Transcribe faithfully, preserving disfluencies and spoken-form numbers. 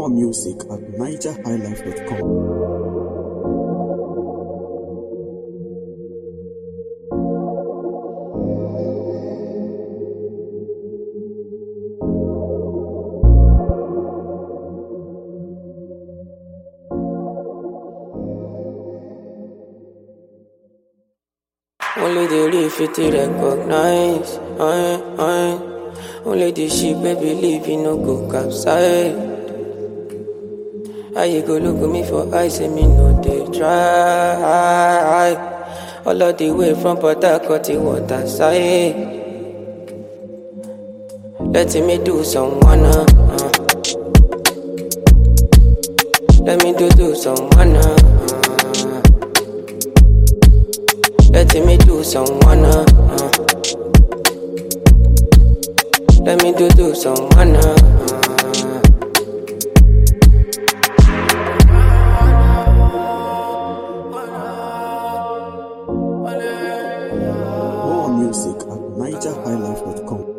More music at niger high life dot com. Only the real fit to recognize, I, I. Only the sheep we believe you no go capsize. How you go look at me for eyes and me no they try. All of the way from Port Harcourt to water side. Let me do some wanna. Uh. Let me do do some wanna. Uh. Let me do some wanna. Uh. Let me do do some wanna. Uh. More music at niger high life dot com.